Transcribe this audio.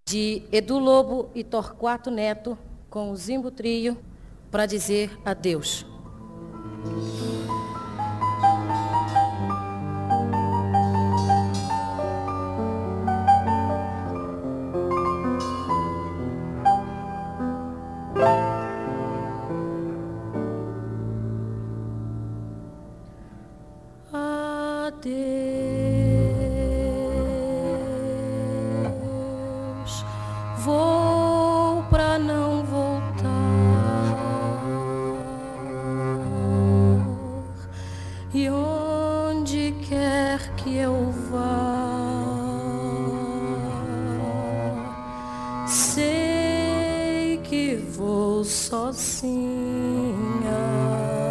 de Edu Lobo e Torquato Neto, com o Zimbo Trio, para dizer adeus. Adeus, vou pra não voltar, e onde quer que eu vá, sei que vou sozinha.